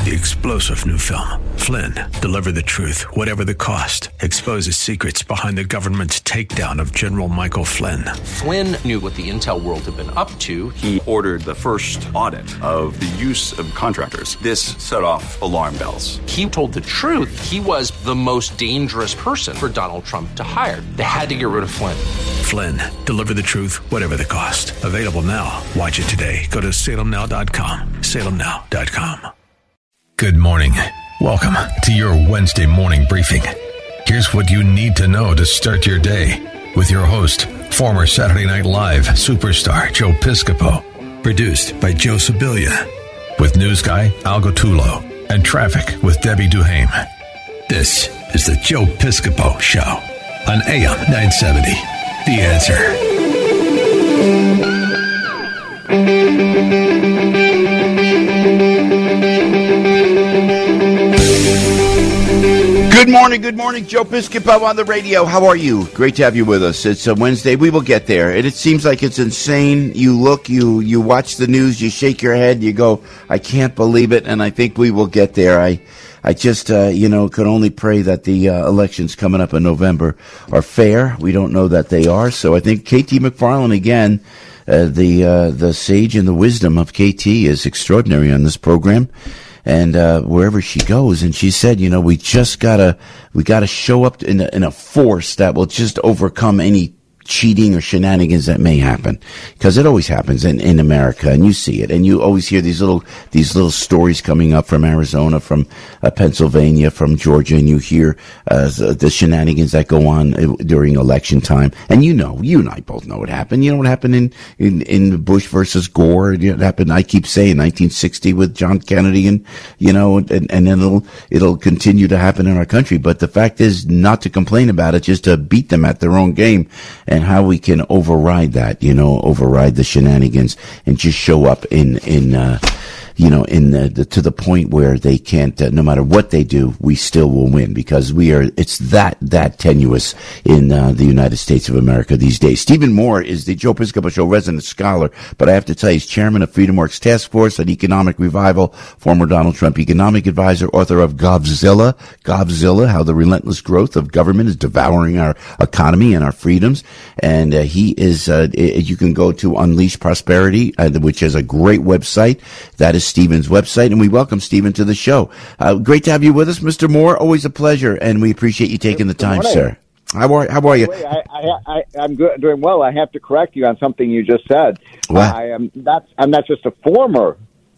the explosive new film, Flynn, Deliver the Truth, Whatever the Cost, exposes secrets behind the government's takedown of General Michael Flynn. Flynn knew what the intel world had been up to. He ordered the first audit of the use of contractors. This set off alarm bells. He told the truth. He was the most dangerous person for Donald Trump to hire. They had to get rid of Flynn. Flynn, Deliver the Truth, Whatever the Cost. Available now. Watch it today. Go to salemnow.com. salemnow.com. Good morning. Welcome to your Wednesday morning briefing. Here's what you need to know to start your day with your host, former Saturday Night Live superstar Joe Piscopo. Produced by Joe Sibilia. With news guy Al Gottulo and traffic with Debbie Duhame. This is the Joe Piscopo Show on AM 970. The Answer. Good morning, Joe Piscopo on the radio. How are you? Great to have you with us. It's a Wednesday. We will get there. And it seems like it's insane. You look, you watch the news, you shake your head, you go, I can't believe it, and I think we will get there. I just, could only pray that the elections coming up in November are fair. We don't know that they are. So I think KT McFarland, again, the sage and the wisdom of KT is extraordinary on this program. And wherever she goes, and she said, we gotta show up in a force that will just overcome any cheating or shenanigans that may happen, because it always happens in America, and you see it, and you always hear these little stories coming up from Arizona, from Pennsylvania, from Georgia, and you hear the shenanigans that go on during election time, and you and I both know what happened. You know what happened in Bush versus Gore. It happened. I keep saying 1960 with John Kennedy, and then it'll continue to happen in our country. But the fact is not to complain about it, just to beat them at their own game. And how we can override that, override the shenanigans and just show up to the point where they can't, no matter what they do, we still will win, because it's that tenuous in the United States of America these days. Stephen Moore is the Joe Piscopo Show resident scholar, but I have to tell you, he's chairman of FreedomWorks Task Force on Economic Revival, former Donald Trump economic advisor, author of Govzilla, How the Relentless Growth of Government is Devouring Our Economy and Our Freedoms. And he is, you can go to Unleash Prosperity, which is a great website. That is Stephen's website, and we welcome Stephen to the show. Great to have you with us, Mr. Moore. Always a pleasure, and we appreciate you taking the time, sir. How are you? I'm good, doing well. I have to correct you on something you just said. What? I'm not just a former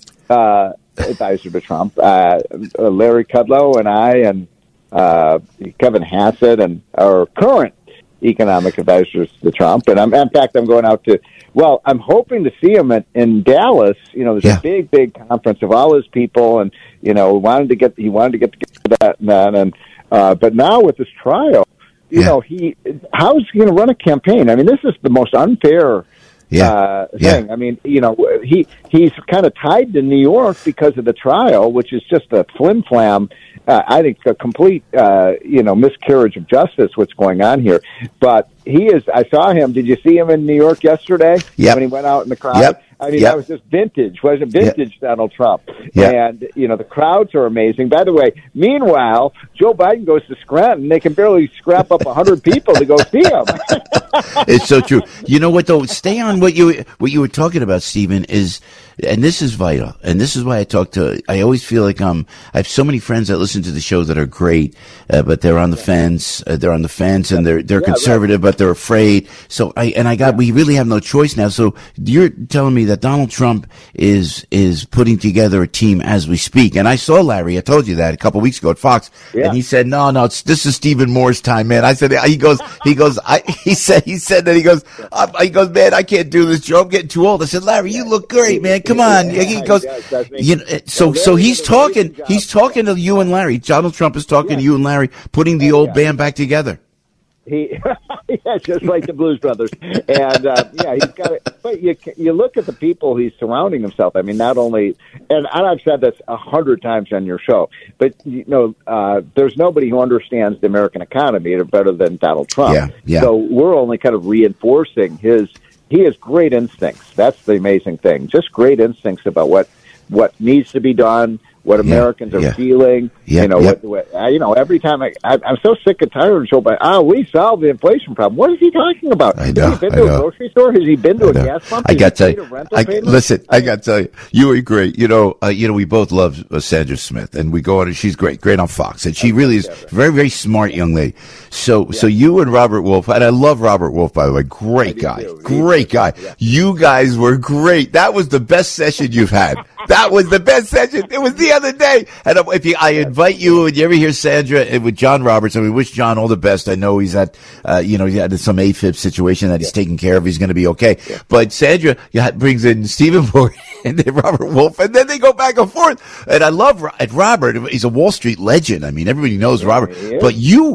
advisor to Trump. Larry Kudlow and I and Kevin Hassett and our current economic advisors to Trump. And in fact, I'm going out to. Well, I'm hoping to see him in Dallas. There's a big conference of all his people, and he wanted to get to that and that. And but now with this trial, how's he going to run a campaign? I mean, this is the most unfair thing. I mean, he's kind of tied to New York because of the trial, which is just a flim-flam. I think a complete, miscarriage of justice, what's going on here. But he is, I saw him. Did you see him in New York yesterday? Yeah. When he went out in the crowd? I mean, that was just vintage. Wasn't vintage Donald Trump. And, the crowds are amazing. By the way, meanwhile, Joe Biden goes to Scranton. They can barely scrap up 100 people to go see him. It's so true. You know what, though? Stay on what you were talking about, Stephen, is, and this is vital, and this is why I always feel like I have so many friends that listen to the show that are great, but they're on the fence. They're on the fence, and they're conservative, but they're afraid. So we really have no choice now. So you're telling me that Donald Trump is putting together a team as we speak. And I saw Larry. I told you that a couple of weeks ago at Fox, and he said, "No, this is Stephen Moore's time, man." I said, he goes, "Man, I can't do this, Joe. I'm getting too old." I said, "Larry, you look great, man. Come on." He goes, so he's talking to you and Larry. Donald Trump is talking to you and Larry, putting the old band back together. Just like the Blues Brothers, and he's got it. But you look at the people he's surrounding himself. I mean, not only, and I've said this 100 times on your show, but there's nobody who understands the American economy better than Donald Trump. So we're only kind of reinforcing his. He has great instincts. That's the amazing thing. Just great instincts about what needs to be done, what Americans are feeling. Every time I'm so sick and tired of Joe Biden. We solved the inflation problem. What is he talking about? I know. Has he been to a grocery store? Has he been to a gas pump? I got to tell you. Listen, I got to tell you, you were great. We both love Sandra Smith, and we go on. And she's great on Fox, and she really is very, very smart young lady. So you and Robert Wolf, and I love Robert Wolf, by the way, great guy. Yeah. You guys were great. That was the best session you've had. That was the best session. It was the other day. And I invite you, and you ever hear Sandra with John Roberts, and we wish John all the best. I know he's at, he had some AFib situation that he's taking care of. He's going to be okay. Yeah. But Sandra brings in Stephen Morgan and then Robert Wolf, and then they go back and forth. And I love Robert. He's a Wall Street legend. I mean, everybody knows Robert. But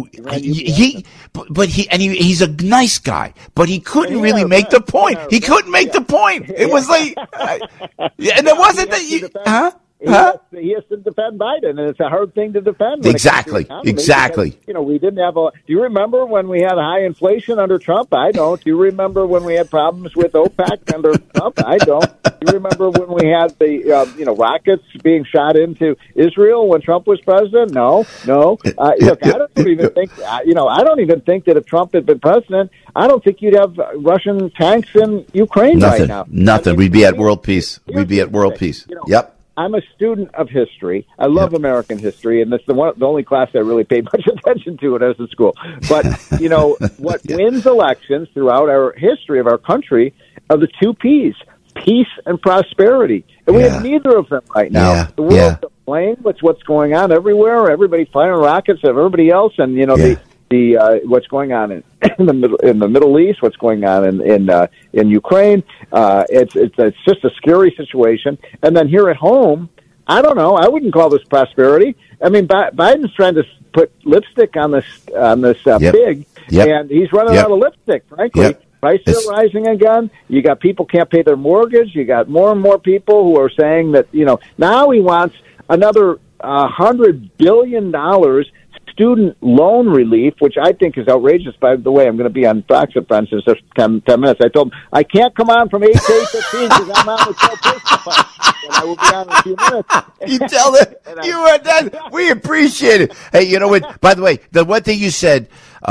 he's a nice guy, but he couldn't really make the point. He couldn't make the point. It was like, and it wasn't that you, He has to defend Biden, and it's a hard thing to defend. Exactly. Because, we didn't have do you remember when we had high inflation under Trump? I don't. Do you remember when we had problems with OPEC under Trump? I don't. Do you remember when we had the, rockets being shot into Israel when Trump was president? No. Look, I don't even think, I don't even think that if Trump had been president, I don't think you'd have Russian tanks in Ukraine right now. Nothing. We'd be at world peace. We'd be at world peace. Yep. I'm a student of history. I love American history, and that's the only class I really paid much attention to when I was in school. But, what wins elections throughout our history of our country are the two Ps, peace and prosperity. And we have neither of them right now. Yeah. The world's aflame with what's going on everywhere. Everybody firing rockets at everybody else, and, what's going on in the Middle East, what's going on in Ukraine. It's just a scary situation. And then here at home, I don't know. I wouldn't call this prosperity. I mean, Biden's trying to put lipstick on this pig, and he's running out of lipstick. Frankly, prices are rising again. You got people can't pay their mortgage. You got more and more people who are saying that now he wants another $100 billion. Student loan relief, which I think is outrageous. By the way, I'm going to be on Fox and Friends in just 10 minutes. I told him I can't come on from 8 to 8:15 because I'm on with Joe Piscopo, and I will be on in a few minutes. You tell them you are done. We appreciate it. Hey, you know what? By the way, the one thing you said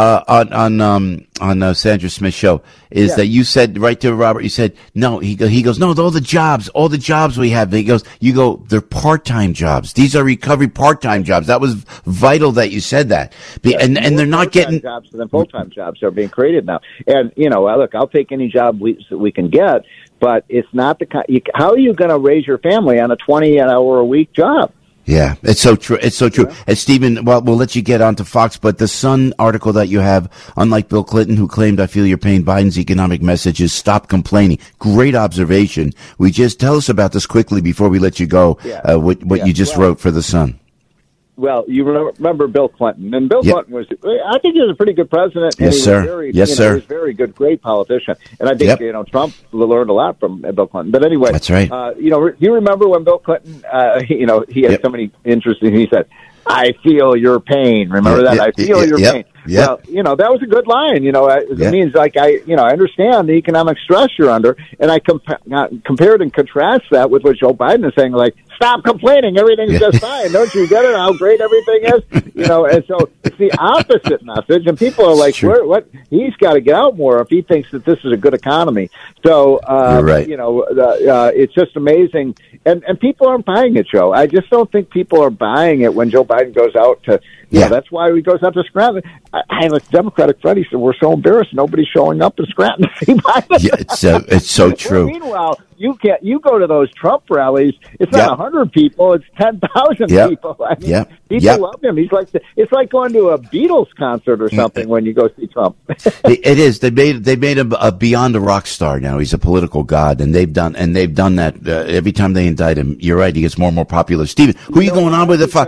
on Sandra Smith's show is that you said right to Robert. You said no. He goes no. All the jobs we have. They're part-time jobs. These are recovery part-time jobs. That was vital that you said that. And they're not getting jobs than full-time jobs are being created now. And look, I'll take any job we can get, but it's not how are you going to raise your family on a 20-hour-a-week job? Yeah, it's so true. It's so true. Yeah. And Stephen, we'll let you get onto Fox, but the Sun article that you have, unlike Bill Clinton, who claimed, "I feel your pain," Biden's economic message is stop complaining. Great observation. Tell us about this quickly before we let you go. What you just wrote for the Sun. Well, you remember Bill Clinton, and Bill Clinton I think he was a pretty good president. And yes, sir. He was very good, great politician. And I think, Trump learned a lot from Bill Clinton. But anyway, that's right. You remember when Bill Clinton, he had so many interesting, he said, "I feel your pain." Remember that? I feel your pain. Yeah. Well, that was a good line. It means I understand the economic stress you're under, and I compared and contrast that with what Joe Biden is saying, like, stop complaining, everything's just fine. Don't you get it? How great everything is, And so it's the opposite message, and people are like, "What? He's got to get out more if he thinks that this is a good economy." So, you're right. It's just amazing, and people aren't buying it, Joe. I just don't think people are buying it when Joe Biden goes out to. That's why he goes out to Scranton. I have a Democratic friend. He said, "We're so embarrassed. Nobody's showing up in Scranton to see Biden." Yeah, it's so true. Meanwhile, you go to those Trump rallies. It's not 100 people. It's 10,000 people. I mean, people love him. It's like going to a Beatles concert or something when you go see Trump. It is. They made him beyond a rock star now. He's a political god, and they've done that every time they indict him. You're right. He gets more and more popular. Stephen, who are you going on with? He's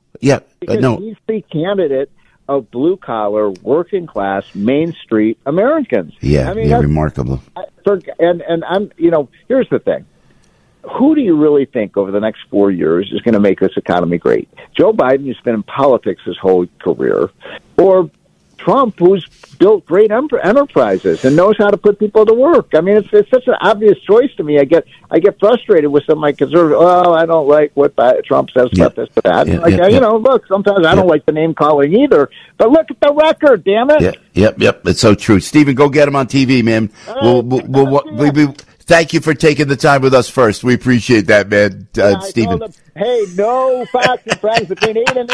the candidate of blue-collar, working-class, Main Street Americans. Yeah, remarkable. And I'm, here's the thing. Who do you really think over the next 4 years is going to make this economy great? Joe Biden, who's been in politics his whole career, or Trump, who's built great enterprises and knows how to put people to work. I mean, it's such an obvious choice to me. I get frustrated with some of my conservatives. Oh, I don't like what Trump says about this or that. Look, sometimes I don't like the name calling either. But look at the record, damn it. Yep. It's so true. Stephen, go get him on TV, man. We'll thank you for taking the time with us first. We appreciate that, man, Stephen. Hey, no Fox and Friends between 8 and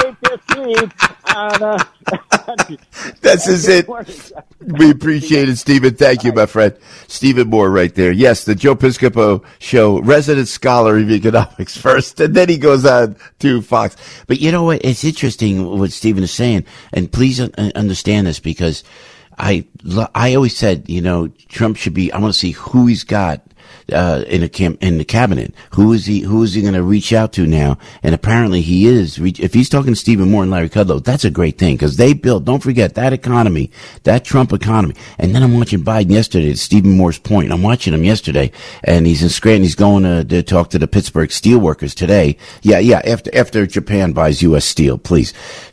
8:15. This is it. We appreciate it, Stephen. Thank you, my friend. Stephen Moore right there. Yes, the Joe Piscopo Show, resident scholar of economics first, and then he goes on to Fox. But you know what? It's interesting what Stephen is saying, and please understand this, because I always said, Trump should be, I want to see who he's got in the cabinet. Who is he going to reach out to now? And apparently he is. If he's talking to Stephen Moore and Larry Kudlow, that's a great thing, because they built, don't forget, that economy, that Trump economy. And then I'm watching Biden yesterday, to Stephen Moore's point. I'm watching him yesterday, and he's in Scranton. He's going to talk to the Pittsburgh steel workers today. Yeah. After Japan buys U.S. steel, please.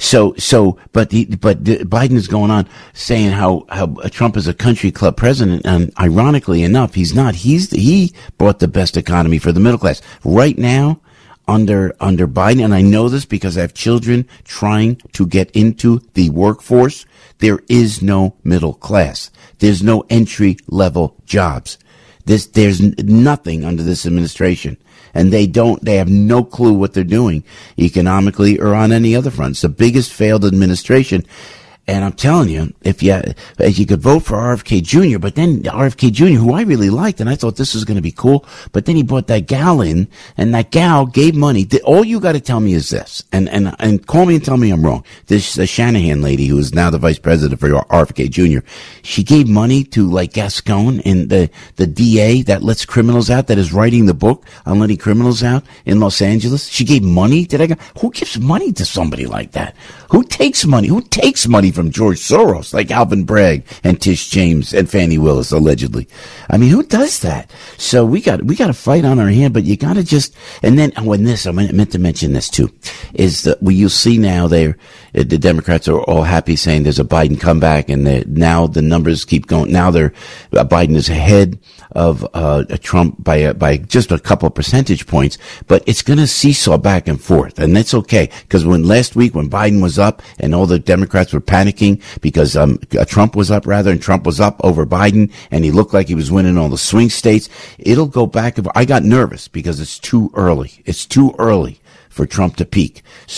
But Biden is going on saying how Trump is a country club president, and ironically enough, he's not. He brought the best economy for the middle class. Right now, under Biden, and I know this because I have children trying to get into the workforce, there is no middle class. There's no entry level jobs. There's nothing under this administration. And they have no clue what they're doing economically or on any other front. It's the biggest failed administration. And I'm telling you, if you could vote for RFK Jr., but then RFK Jr., who I really liked, and I thought this was going to be cool, but then he brought that gal in, and that gal gave money. All you got to tell me is this, and call me and tell me I'm wrong. This Shanahan lady, who is now the vice president for RFK Jr., she gave money to like Gascon and the DA that lets criminals out, that is writing the book on letting criminals out in Los Angeles. She gave money to that guy. Who gives money to somebody like that? Who takes money? Who takes money from George Soros, like Alvin Bragg and Tish James and Fannie Willis, allegedly? I mean, who does that? So we got a fight on our hand, but you got to just, and then when this, I meant to mention this too, is that you'll see now the Democrats are all happy saying there's a Biden comeback, and now the numbers keep going. Now Biden is ahead of Trump by just a couple of percentage points, but it's going to seesaw back and forth, and that's okay, because last week when Biden was up and all the Democrats were panicking because Trump was up, and Trump was up over Biden, and he looked like he was winning all the swing states, it'll go back. I got nervous because it's too early. It's too early for Trump to peak.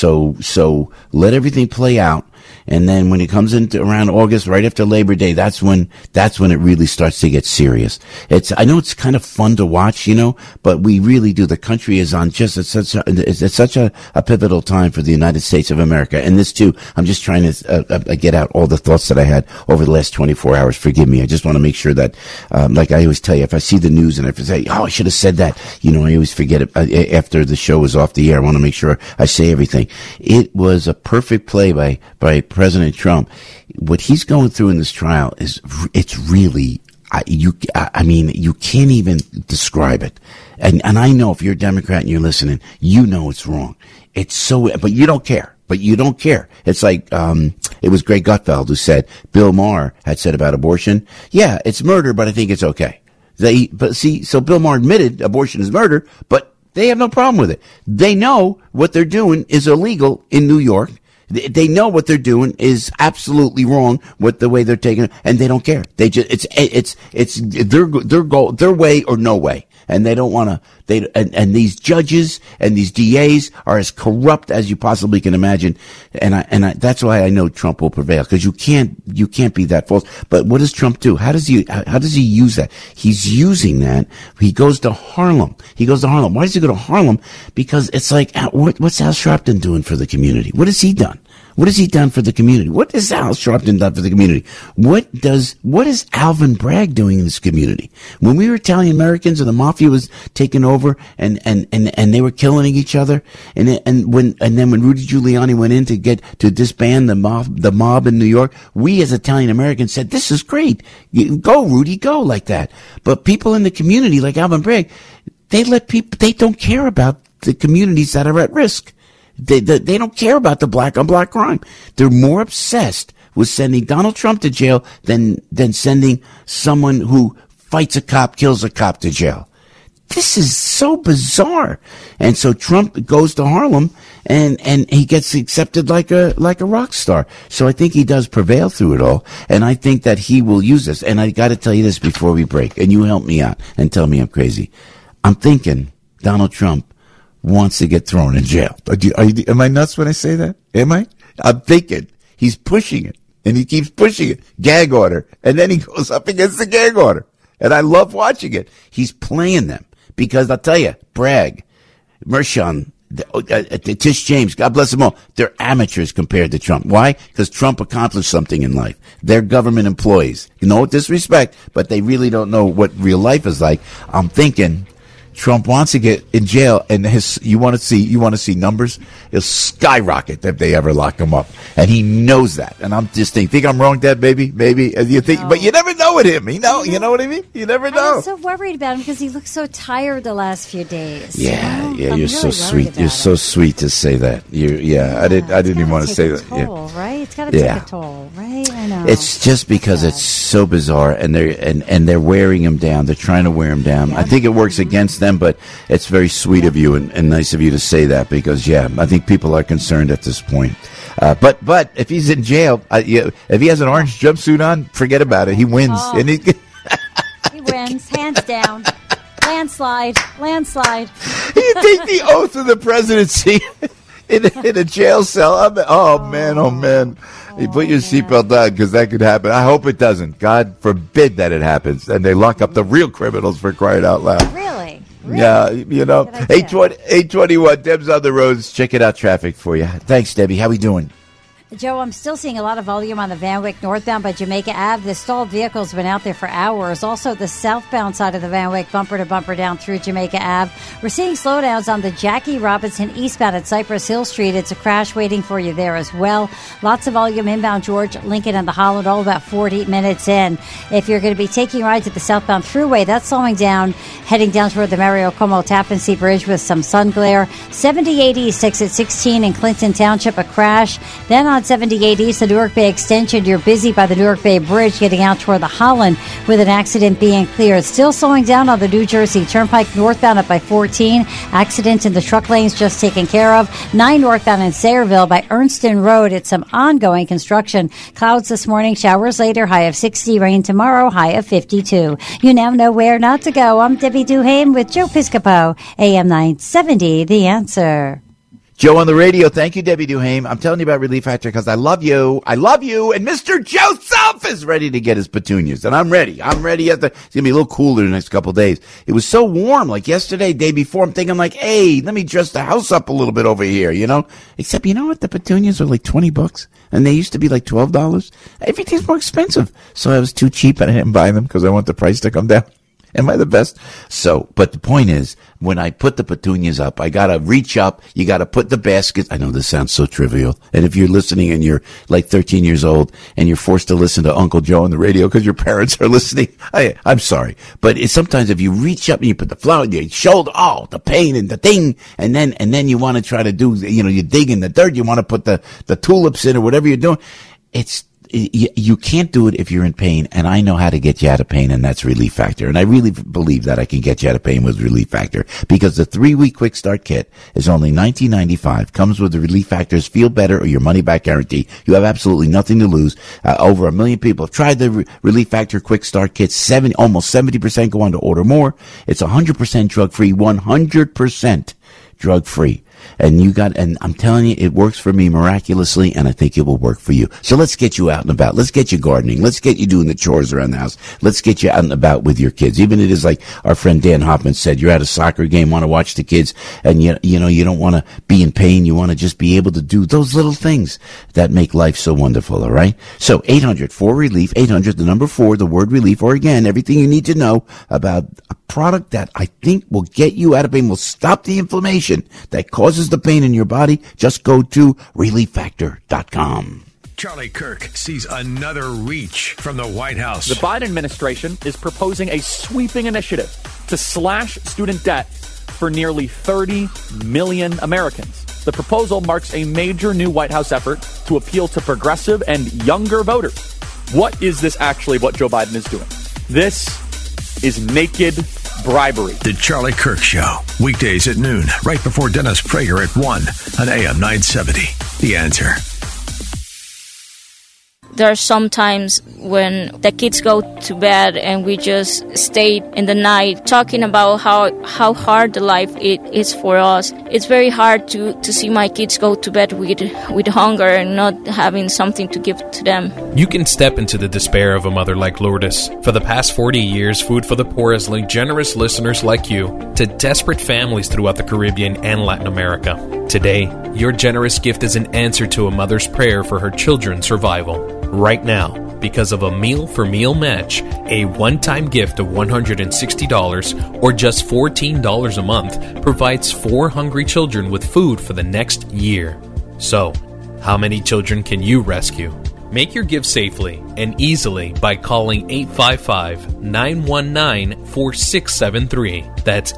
So let everything play out. And then when it comes into around August, right after Labor Day, that's when it really starts to get serious. I know it's kind of fun to watch, but we really do. The country is on it's such a pivotal time for the United States of America. And this too, I'm just trying to get out all the thoughts that I had over the last 24 hours. Forgive me. I just want to make sure that, like I always tell you, if I see the news and if I say, I should have said that, I always forget it after the show is off the air. I want to make sure I say everything. It was a perfect play by President Trump. What he's going through in this trial it's really, you can't even describe it. And I know if you're a Democrat and you're listening, it's wrong. It's so, but you don't care. It's like, it was Greg Gutfeld who said, Bill Maher had said about abortion, yeah, it's murder, but I think it's okay. So Bill Maher admitted abortion is murder, but they have no problem with it. They know what they're doing is illegal in New York. They know what they're doing is absolutely wrong with the way they're taking it, and they don't care. They just, it's their goal, their way or no way. And they don't want to, and these judges and these DAs are as corrupt as you possibly can imagine. And that's why I know Trump will prevail, because you can't be that false. But what does Trump do? How does he use that? He's using that. He goes to Harlem. Why does he go to Harlem? Because it's like, what's Al Sharpton doing for the community? What has he done? What has he done for the community? What has Al Sharpton done for the community? What is Alvin Bragg doing in this community? When we were Italian Americans and the mafia was taking over and they were killing each other, and then when Rudy Giuliani went in to disband the mob in New York, we as Italian Americans said, this is great. Go, Rudy, go, like that. But people in the community like Alvin Bragg, they don't care about the communities that are at risk. They don't care about the black on black crime. They're more obsessed was sending Donald Trump to jail than sending someone who fights a cop, kills a cop to jail. This is so bizarre. And so Trump goes to Harlem and he gets accepted like a rock star. So I think he does prevail through it all. And I think that he will use this. And I got to tell you this before we break, and you help me out and tell me I'm crazy. I'm thinking Donald Trump wants to get thrown in jail. Am I nuts when I say that? Am I? I'm thinking he's pushing it, and he keeps pushing it. Gag order. And then he goes up against the gag order. And I love watching it. He's playing them. Because I'll tell you, Bragg, Mershon, Tish James, God bless them all, they're amateurs compared to Trump. Why? Because Trump accomplished something in life. They're government employees. No disrespect, but they really don't know what real life is like. I'm thinking Trump wants to get in jail, and you want to see numbers? It'll skyrocket if they ever lock him up, and he knows that. And I'm just think I'm wrong, Dad, baby, you think, no. But you never know with him. You know what I mean? You never know. I'm so worried about him because he looks so tired the last few days. Yeah, you're really so sweet. You're so sweet to say that. I didn't even want to say that. Toll, right? It's got to take a toll, right? I know. It's just because it's so bizarre, and they're wearing him down. They're trying to wear him down. Yeah. I think it works against them. But it's very sweet of you and nice of you to say that because, I think people are concerned at this point. But if he's in jail, if he has an orange jumpsuit on, forget about it. He wins. Oh. And he wins, hands down. Landslide. You take the oath of the presidency in a jail cell. Man. You put your seatbelt on because that could happen. I hope it doesn't. God forbid that it happens. And they lock up the real criminals for crying out loud. Really? Yeah, 821, Deb's on the roads. Check it out, traffic for you. Thanks, Debbie. How we doing? Joe, I'm still seeing a lot of volume on the Van Wyck northbound by Jamaica Ave. The stalled vehicle's been out there for hours. Also, the southbound side of the Van Wyck, bumper to bumper down through Jamaica Ave. We're seeing slowdowns on the Jackie Robinson eastbound at Cypress Hill Street. It's a crash waiting for you there as well. Lots of volume inbound George, Lincoln, and the Holland, all about 40 minutes in. If you're going to be taking rides at the southbound thruway, that's slowing down, heading down toward the Mario Como Tappan Zee Bridge with some sun glare. 78 East, exit 16 in Clinton Township, a crash. Then on 78 East, the Newark Bay Extension, you're busy by the Newark Bay Bridge getting out toward the Holland with an accident being cleared. Still slowing down on the New Jersey Turnpike northbound up by 14. Accidents in the truck lanes just taken care of. 9 northbound in Sayreville by Ernston Road. It's some ongoing construction. Clouds this morning, showers later, high of 60. Rain tomorrow, high of 52. You now know where not to go. I'm Debbie Duhame with Joe Piscopo, AM 970, The Answer. Joe on the radio. Thank you, Debbie Duhame. I'm telling you about Relief Factor because I love you. And Mr. Joseph is ready to get his petunias. And I'm ready. It's going to be a little cooler the next couple of days. It was so warm, like yesterday, day before. I'm thinking like, hey, let me dress the house up a little bit over here, Except, you know what? The petunias are like $20 and they used to be like $12. Everything's more expensive. So I was too cheap and I didn't buy them because I want the price to come down. Am I the best? But the point is, when I put the petunias up, I gotta reach up, you gotta put the basket. I know this sounds so trivial. And if you're listening and you're like 13 years old and you're forced to listen to Uncle Joe on the radio because your parents are listening, I'm sorry. But sometimes if you reach up and you put the flower in your shoulder, the pain and the thing, and then you want to try to do, you dig in the dirt, you want to put the tulips in or whatever you're doing. You can't do it if you're in pain, and I know how to get you out of pain, and that's Relief Factor. And I really believe that I can get you out of pain with Relief Factor because the 3-week quick start kit is only $19.95. Comes with the Relief Factor's Feel Better or Your Money Back guarantee. You have absolutely nothing to lose. Over 1 million people have tried the Relief Factor quick start kit. Almost 70% go on to order more. It's 100% drug free, 100% drug free. And I'm telling you, it works for me miraculously, and I think it will work for you. So let's get you out and about. Let's get you gardening. Let's get you doing the chores around the house. Let's get you out and about with your kids. Even it is like our friend Dan Hoffman said, you're at a soccer game, want to watch the kids, and you don't want to be in pain. You want to just be able to do those little things that make life so wonderful, all right? So 800-4-RELIEF, 800, the number 4, the word relief, or again, everything you need to know about a product that I think will get you out of pain, will stop the inflammation that causes the pain in your body. Just go to ReliefFactor.com. Charlie Kirk sees another reach from the White House. The Biden administration is proposing a sweeping initiative to slash student debt for nearly 30 million Americans. The proposal marks a major new White House effort to appeal to progressive and younger voters. What is this actually what Joe Biden is doing? This is naked bribery. The Charlie Kirk Show, weekdays at noon, right before Dennis Prager at 1 on AM 970. The Answer. There are some times when the kids go to bed and we just stay in the night talking about how hard the life is for us. It's very hard to see my kids go to bed with hunger and not having something to give to them. You can step into the despair of a mother like Lourdes. For the past 40 years, Food for the Poor has linked generous listeners like you to desperate families throughout the Caribbean and Latin America. Today, your generous gift is an answer to a mother's prayer for her children's survival. Right now, because of a Meal for Meal match, a one-time gift of $160 or just $14 a month provides 4 hungry children with food for the next year. So, how many children can you rescue? Make your gift safely and easily by calling 855-919-4673. That's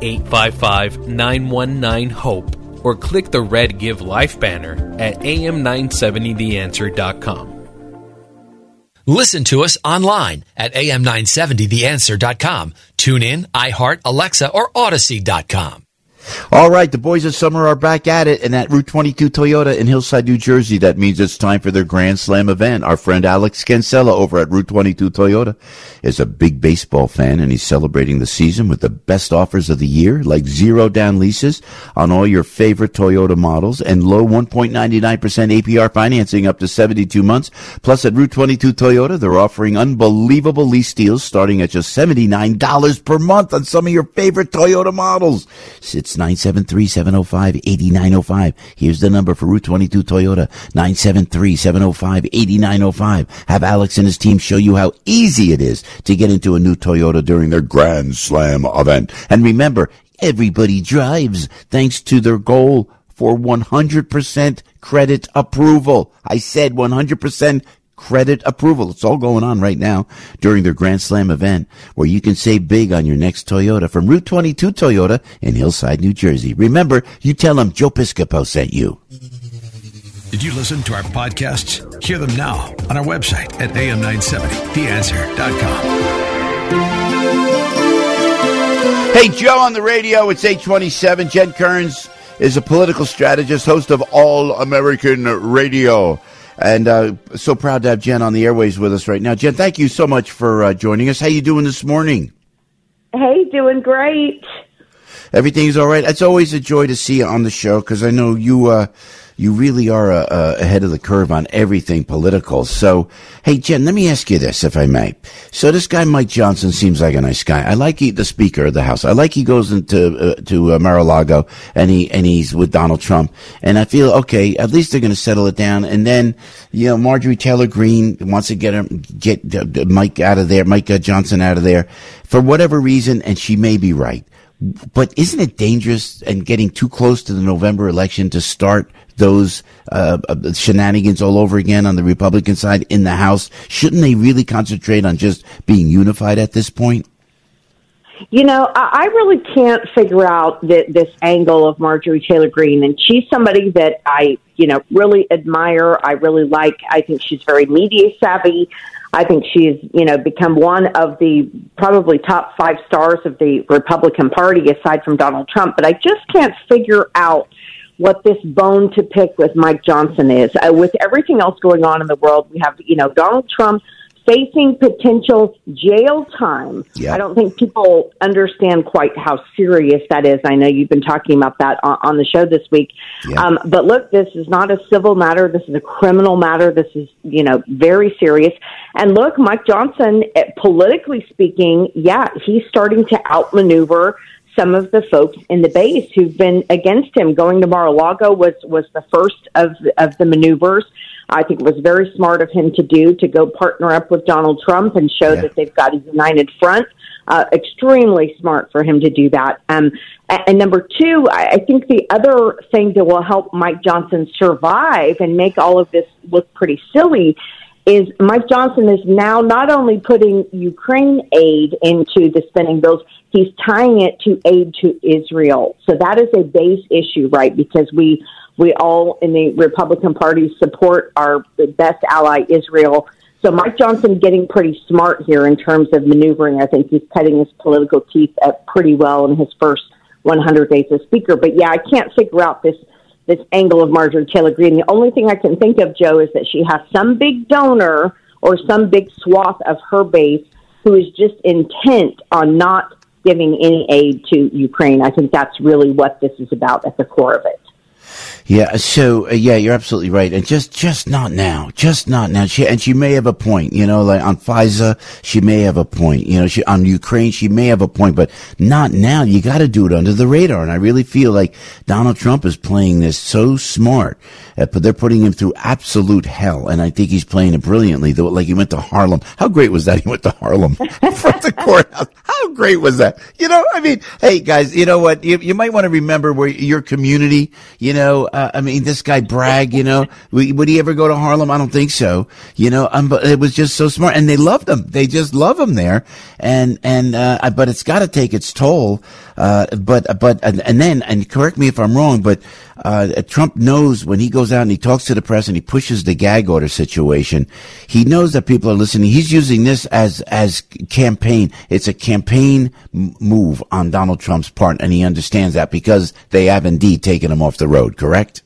855-919-HOPE. Or click the red Give Life banner at am970theanswer.com. Listen to us online at am970theanswer.com. Tune in, iHeart, Alexa, or Odyssey.com. All right, the boys of summer are back at it, and at Route 22 Toyota in Hillside, New Jersey, that means it's time for their Grand Slam event. Our friend Alex Cancella over at Route 22 Toyota is a big baseball fan, and he's celebrating the season with the best offers of the year, like 0 down leases on all your favorite Toyota models and low 1.99% APR financing up to 72 months. Plus, at Route 22 Toyota, they're offering unbelievable lease deals starting at just $79 per month on some of your favorite Toyota models. It's 973-705-8905. Here's the number for Route 22 Toyota, 973-705-8905. Have Alex and his team show you how easy it is to get into a new Toyota during their Grand Slam event. And remember, everybody drives thanks to their goal for 100% credit approval. I said 100% credit approval. It's all going on right now during their Grand Slam event, where you can save big on your next Toyota from Route 22 Toyota in Hillside, New Jersey. Remember, you tell them Joe Piscopo sent you. Did you listen to our podcasts? Hear them now on our website at am970theanswer.com. Hey, Joe on the radio. It's 8:27. Jen Kearns is a political strategist, host of All American Radio. And so proud to have Jen on the airways with us right now. Jen, thank you so much for joining us. How you doing this morning? Hey, doing great. Everything's all right. It's always a joy to see you on the show because I know you really are ahead of the curve on everything political. So, hey, Jen, let me ask you this, if I may. So this guy, Mike Johnson, seems like a nice guy. I like the Speaker of the House. I like he goes into to Mar-a-Lago and he's with Donald Trump. And I feel, okay, at least they're going to settle it down. And then, Marjorie Taylor Greene wants to get Mike Johnson out of there for whatever reason, and she may be right. But isn't it dangerous and getting too close to the November election to start those shenanigans all over again on the Republican side in the House? Shouldn't they really concentrate on just being unified at this point? I really can't figure out this angle of Marjorie Taylor Greene, and she's somebody that I, really admire. I really like. I think she's very media savvy. I think she's, become one of the probably top 5 stars of the Republican Party aside from Donald Trump. But I just can't figure out what this bone to pick with Mike Johnson is. With everything else going on in the world, we have, Donald Trump facing potential jail time. Yeah. I don't think people understand quite how serious that is. I know you've been talking about that on the show this week. Yeah. But look, this is not a civil matter. This is a criminal matter. This is, very serious. And look, Mike Johnson, politically speaking, he's starting to outmaneuver some of the folks in the base who've been against him. Going to Mar-a-Lago was the first of the maneuvers. I think it was very smart of him to go partner up with Donald Trump and show that they've got a united front. Extremely smart for him to do that. And number 2, I think the other thing that will help Mike Johnson survive and make all of this look pretty silly is Mike Johnson is now not only putting Ukraine aid into the spending bills, he's tying it to aid to Israel. So that is a base issue, right? Because we all in the Republican Party support our best ally, Israel. So Mike Johnson getting pretty smart here in terms of maneuvering. I think he's cutting his political teeth pretty well in his first 100 days as Speaker. But yeah, I can't figure out this angle of Marjorie Taylor Greene. The only thing I can think of, Joe, is that she has some big donor or some big swath of her base who is just intent on not giving any aid to Ukraine. I think that's really what this is about at the core of it. Yeah, so you're absolutely right, and just not now, She may have a point, like on FISA, she may have a point, on Ukraine, she may have a point, but not now. You got to do it under the radar, and I really feel like Donald Trump is playing this so smart, but they're putting him through absolute hell, and I think he's playing it brilliantly. Though, like he went to Harlem. How great was that? He went to Harlem from the courthouse. How great was that? Hey guys, you know what? You might want to remember where your community, this guy Bragg, would he ever go to Harlem? I don't think so. But it was just so smart, and they loved him. They just love him there, but it's got to take its toll. And correct me if I'm wrong, but Trump knows when he goes out and he talks to the press and he pushes the gag order situation, he knows that people are listening. He's using this as campaign. It's a campaign move on Donald Trump's part, and he understands that because they have indeed taken him off the road, correct?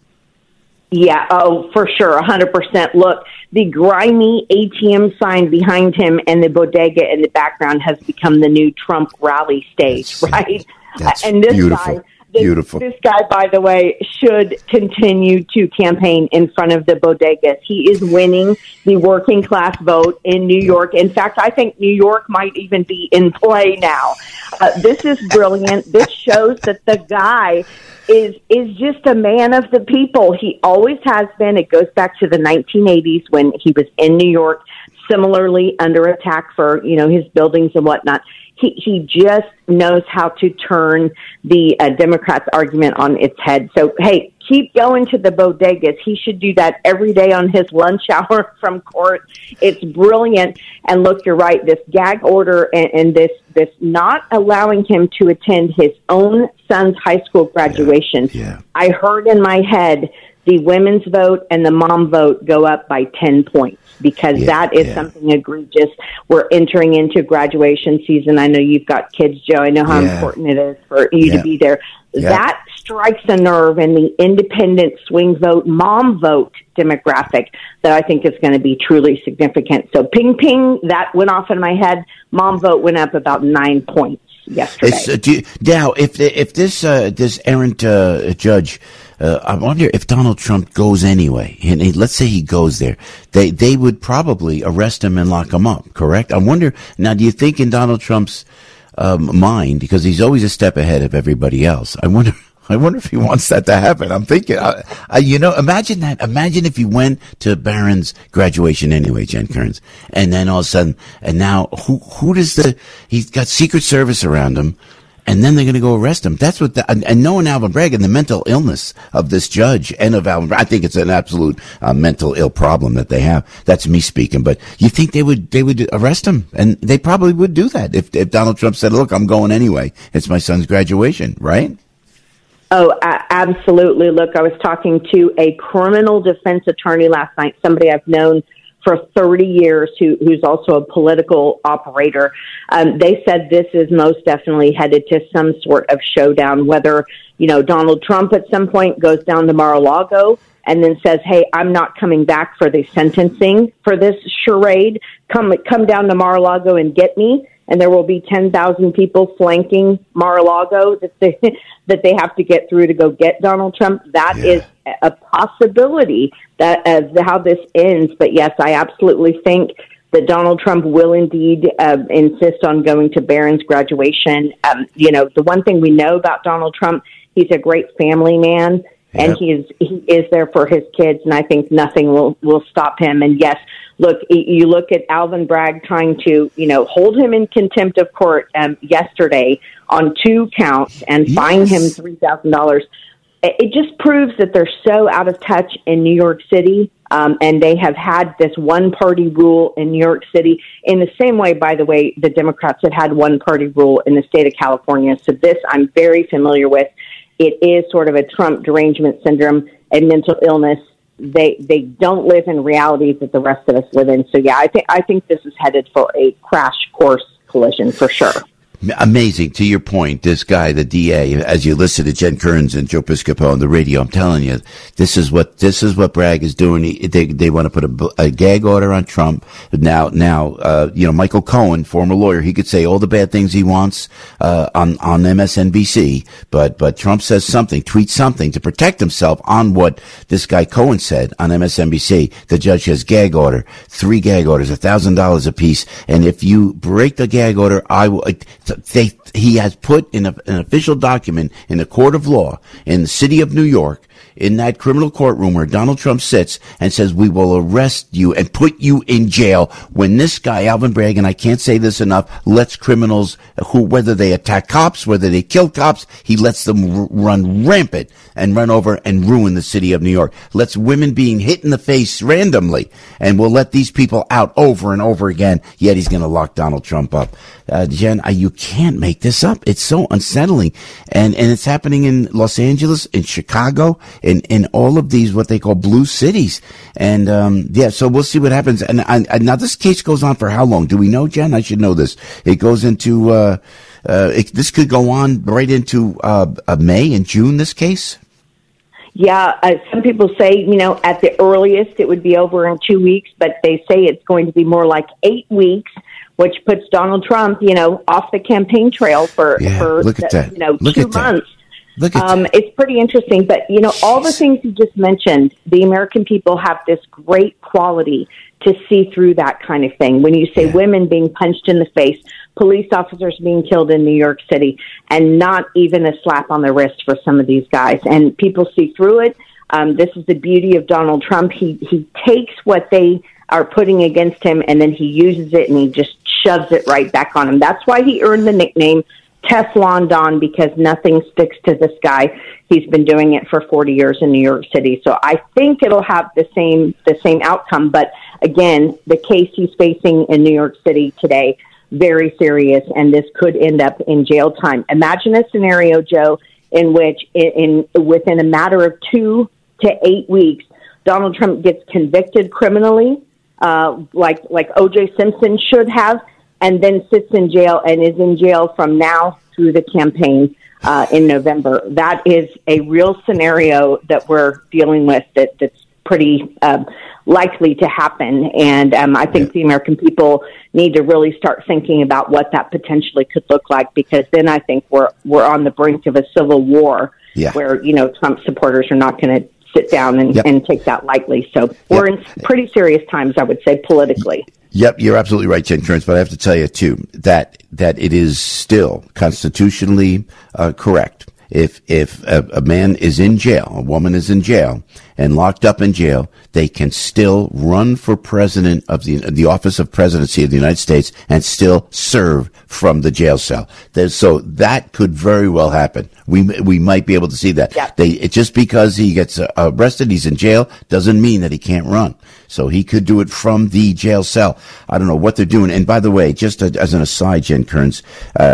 Yeah, for sure, 100%. Look, the grimy ATM sign behind him and the bodega in the background has become the new Trump rally stage, right? That's and this beautiful. guy, Beautiful. This guy, by the way, should continue to campaign in front of the bodegas. He is winning the working class vote in New York. In fact, I think New York might even be in play now. This is brilliant. This shows that the guy is just a man of the people. He always has been. It goes back to the 1980s when he was in New York, similarly under attack for, his buildings and whatnot. He just knows how to turn the Democrats' argument on its head. So, hey, keep going to the bodegas. He should do that every day on his lunch hour from court. It's brilliant. And look, you're right. This gag order and this not allowing him to attend his own son's high school graduation. Yeah. I heard in my head the women's vote and the mom vote go up by 10 points. Because that is something egregious. We're entering into graduation season. I know you've got kids, Joe. I know how important it is for you to be there. That strikes a nerve in the independent swing vote, mom vote demographic that I think is going to be truly significant. So ping, ping, that went off in my head. Mom vote went up about 9 points yesterday. Now, if this errant judge, I wonder if Donald Trump goes anyway, and let's say he goes there, they would probably arrest him and lock him up, correct? I wonder, now, do you think in Donald Trump's mind, because he's always a step ahead of everybody else, I wonder if he wants that to happen. I'm thinking, imagine that. Imagine if he went to Barron's graduation anyway, Jen Kearns, and then all of a sudden, and now he's got Secret Service around him, and then they're going to go arrest him. That's what, and knowing Alvin Bragg and the mental illness of this judge and of Alvin Bragg, I think it's an absolute mental ill problem that they have. That's me speaking, but you think they would arrest him, and they probably would do that if Donald Trump said, "Look, I'm going anyway. It's my son's graduation," right? Oh, absolutely. Look, I was talking to a criminal defense attorney last night, somebody I've known for 30 years who's also a political operator. They said this is most definitely headed to some sort of showdown, whether, Donald Trump at some point goes down to Mar-a-Lago and then says, "Hey, I'm not coming back for the sentencing for this charade. Come down to Mar-a-Lago and get me." And there will be 10,000 people flanking Mar-a-Lago that they have to get through to go get Donald Trump. That is a possibility that how this ends. But yes, I absolutely think that Donald Trump will indeed insist on going to Barron's graduation. The one thing we know about Donald Trump, he's a great family man. And he is there for his kids, and I think nothing will stop him. And yes, look, you look at Alvin Bragg trying to, hold him in contempt of court yesterday on 2 counts and fine him $3,000. It just proves that they're so out of touch in New York City And they have had this one-party rule in New York City in the same way, by the way, the Democrats have had one-party rule in the state of California. So this I'm very familiar with. It is sort of a Trump derangement syndrome and mental illness. They don't live in realities that the rest of us live in. So, yeah, I think this is headed for a crash course collision for sure. Amazing. To your point, this guy, the DA, as you listen to Jen Kearns and Joe Piscopo on the radio, I'm telling you, this is what Bragg is doing. They want to put a gag order on Trump. Now, Michael Cohen, former lawyer, he could say all the bad things he wants, on MSNBC, but Trump says something, tweets something to protect himself on what this guy Cohen said on MSNBC. The judge has gag order, 3 gag orders, $1,000 a piece. And if you break the gag order, he has put in an official document in the court of law in the city of New York, in that criminal courtroom where Donald Trump sits, and says, we will arrest you and put you in jail when this guy, Alvin Bragg, and I can't say this enough, lets criminals whether they attack cops, whether they kill cops, he lets them run rampant and run over and ruin the city of New York. Lets women being hit in the face randomly, and will let these people out over and over again, yet he's going to lock Donald Trump up. Jen, you can't make this up. It's so unsettling. And it's happening in Los Angeles, in Chicago, in all of these, what they call blue cities. And, so we'll see what happens. And now this case goes on for how long? Do we know, Jen? I should know this. It goes into, this could go on right into, May and June, this case? Yeah, some people say, at the earliest it would be over in 2 weeks, but they say it's going to be more like 8 weeks, which puts Donald Trump, off the campaign trail for look at that. 2 months. Look at that. It's pretty interesting, but all the things you just mentioned, the American people have this great quality to see through that kind of thing. When you say women being punched in the face, police officers being killed in New York City, and not even a slap on the wrist for some of these guys, and people see through it. This is the beauty of Donald Trump. He takes what they are putting against him, and then he uses it and he just shoves it right back on him. That's why he earned the nickname Teflon Don, because nothing sticks to this guy. He's been doing it for 40 years in New York City. So I think it'll have the same outcome. But again, the case he's facing in New York City today, very serious, and this could end up in jail time. Imagine a scenario, Joe, in which within a matter of 2 to 8 weeks, Donald Trump gets convicted criminally, like O.J. Simpson should have, and then sits in jail and is in jail from now through the campaign in November. That is a real scenario that we're dealing with that's pretty likely to happen. And I think the American people need to really start thinking about what that potentially could look like, because then I think we're on the brink of a civil war where, Trump supporters are not going to sit down and take that lightly. So we're in pretty serious times, I would say, politically. Yep, you're absolutely right, Jen Kearns, but I have to tell you, too, that it is still constitutionally correct. If a man is in jail, a woman is in jail, and locked up in jail, they can still run for president of the office of presidency of the United States and still serve from the jail cell. So that could very well happen. We might be able to see that. Yeah. Just because he gets arrested, he's in jail, doesn't mean that he can't run. So he could do it from the jail cell. I don't know what they're doing. And by the way, just as an aside, Jen Kearns,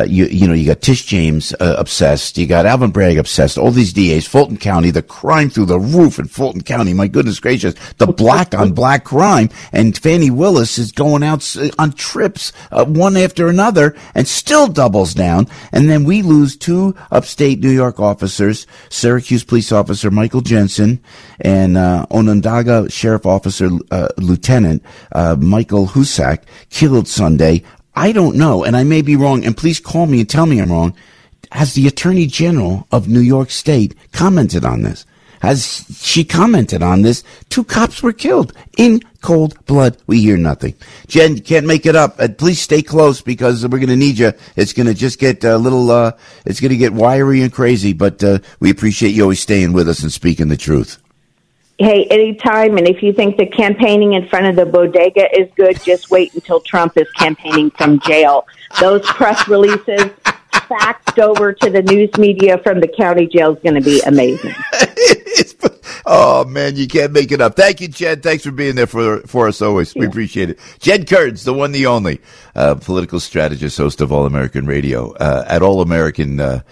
you got Tish James obsessed. You got Alvin Bragg obsessed. All these DAs, Fulton County, the crime through the roof in Fulton County. My goodness gracious, the black on black crime. And Fannie Willis is going out on trips, one after another, and still doubles down. And then we lose 2 upstate New York officers, Syracuse police officer Michael Jensen and Onondaga sheriff officer Lieutenant Michael Husak, killed Sunday. I don't know, and I may be wrong, and please call me and tell me I'm wrong. Has the Attorney General of New York State commented on this? Has she commented on this? 2 cops were killed in cold blood. We hear nothing. Jen, you can't make it up. Please stay close, because we're going to need you. It's going to just get a little, it's going to get wiry and crazy, but we appreciate you always staying with us and speaking the truth. Hey, anytime. And if you think the campaigning in front of the bodega is good, just wait until Trump is campaigning from jail. Those press releases faxed over to the news media from the county jail is going to be amazing. Oh, man, you can't make it up. Thank you, Jed. Thanks for being there for us always. We appreciate it. Jed Kurtz, the one, the only, political strategist, host of All American Radio, at All American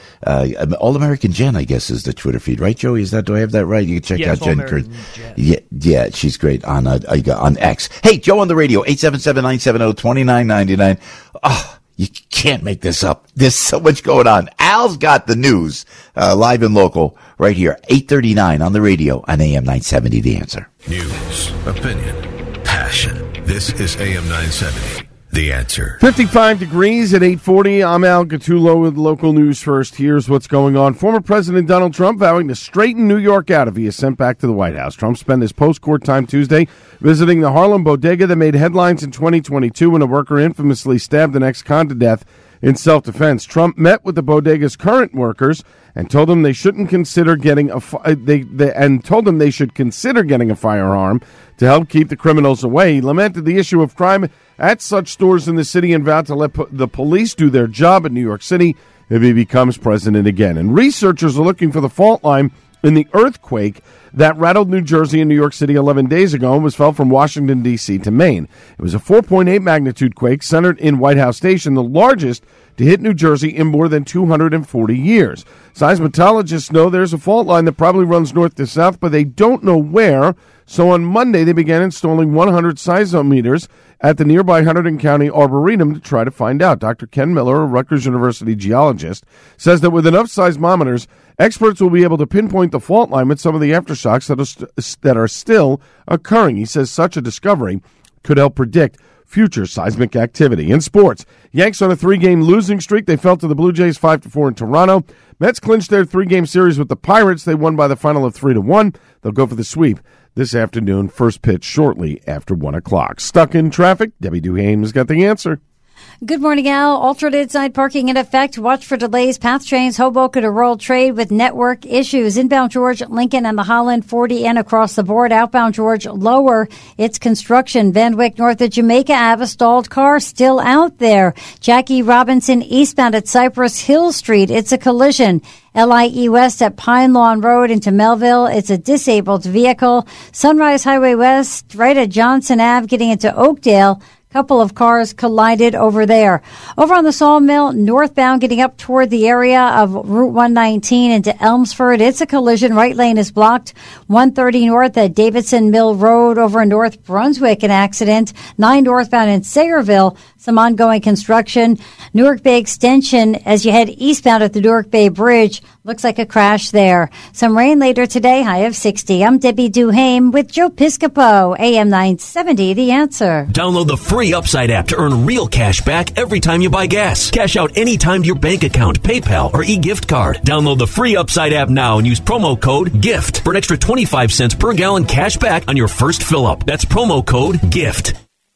Jen, I guess, is the Twitter feed, right, Joey? Do I have that right? You can check out Jen Kurtz. Yeah, she's great on X. Hey, Joe on the radio, 877-970-2999. Oh, you can't make this up. There's so much going on. Al's got the news, live and local, right here, 8:39 on the radio on AM 970, The Answer. News, opinion, passion. This is AM 970, The Answer. 55 degrees at 8:40. I'm Al Gattulo with local news first. Here's what's going on. Former President Donald Trump vowing to straighten New York out if he is sent back to the White House. Trump spent his post-court time Tuesday visiting the Harlem bodega that made headlines in 2022 when a worker infamously stabbed an ex-con to death in self-defense. Trump met with the bodega's current workers and told them they shouldn't consider getting they should consider getting a firearm to help keep the criminals away. He lamented the issue of crime at such stores in the city and vowed to let the police do their job in New York City if he becomes president again. And researchers are looking for the fault line in the earthquake that rattled New Jersey and New York City 11 days ago and was felt from Washington, D.C. to Maine. It was a 4.8 magnitude quake centered in White House Station, the largest to hit New Jersey in more than 240 years. Seismologists know there's a fault line that probably runs north to south, but they don't know where. So on Monday, they began installing 100 seismometers at the nearby Hunterdon County Arboretum to try to find out. Dr. Ken Miller, a Rutgers University geologist, says that with enough seismometers, experts will be able to pinpoint the fault line with some of the aftershocks that are still occurring. He says such a discovery could help predict future seismic activity. In sports, Yanks on a 3-game losing streak. They fell to the Blue Jays 5-4 in Toronto. Mets clinched their 3-game series with the Pirates. They won by the final of 3-1. They'll go for the sweep this afternoon. First pitch shortly after 1 o'clock. Stuck in traffic? Debbie Duhaime has got the answer. Good morning, Al. Alternate side parking in effect. Watch for delays. Path trains, Hoboken to World Trade with network issues. Inbound George, Lincoln, and the Holland 40 and across the board. Outbound George, lower. It's construction. Van Wyck north of Jamaica Ave, a stalled car still out there. Jackie Robinson eastbound at Cypress Hill Street. It's a collision. LIE West at Pine Lawn Road into Melville. It's a disabled vehicle. Sunrise Highway West right at Johnson Ave getting into Oakdale. Couple of cars collided over there. Over on the Sawmill, northbound getting up toward the area of Route 119 into Elmsford. It's a collision. Right lane is blocked. 130 north at Davidson Mill Road over in North Brunswick, an accident. 9 northbound in Sayreville, some ongoing construction. Newark Bay Extension as you head eastbound at the Newark Bay Bridge. Looks like a crash there. Some rain later today, high of 60. I'm Debbie Duhaime with Joe Piscopo, AM 970, The Answer. Download the free Upside app to earn real cash back every time you buy gas. Cash out anytime to your bank account, PayPal, or e-gift card. Download the free Upside app now and use promo code GIFT for an extra 25 cents per gallon cash back on your first fill-up. That's promo code GIFT.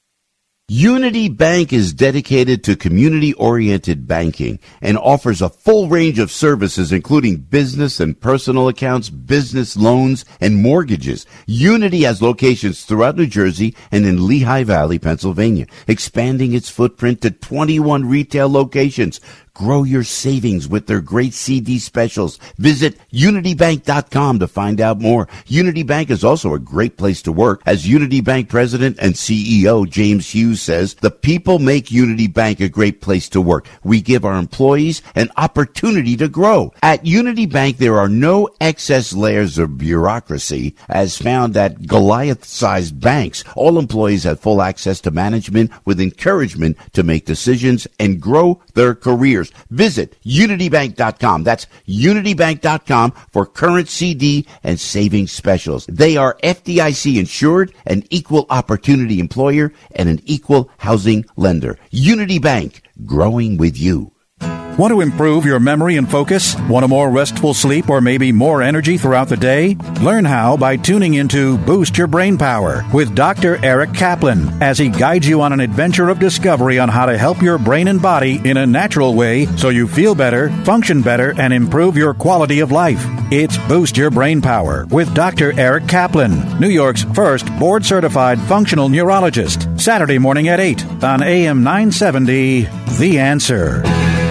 Unity Bank is dedicated to community-oriented banking and offers a full range of services, including business and personal accounts, business loans, and mortgages. Unity has locations throughout New Jersey and in Lehigh Valley, Pennsylvania, expanding its footprint to 21 retail locations. Grow your savings with their great CD specials. Visit unitybank.com to find out more. Unity Bank is also a great place to work. As Unity Bank President and CEO James Hughes says, the people make Unity Bank a great place to work. We give our employees an opportunity to grow. At Unity Bank, there are no excess layers of bureaucracy as found at Goliath-sized banks. All employees have full access to management with encouragement to make decisions and grow their careers. Visit unitybank.com. That's unitybank.com for current CD and savings specials. They are FDIC insured, an equal opportunity employer, and an equal housing lender. Unity Bank, growing with you. Want to improve your memory and focus? Want a more restful sleep or maybe more energy throughout the day? Learn how by tuning into Boost Your Brain Power with Dr. Eric Kaplan as he guides you on an adventure of discovery on how to help your brain and body in a natural way so you feel better, function better, and improve your quality of life. It's Boost Your Brain Power with Dr. Eric Kaplan, New York's first board-certified functional neurologist. Saturday morning at 8 on AM 970, The Answer.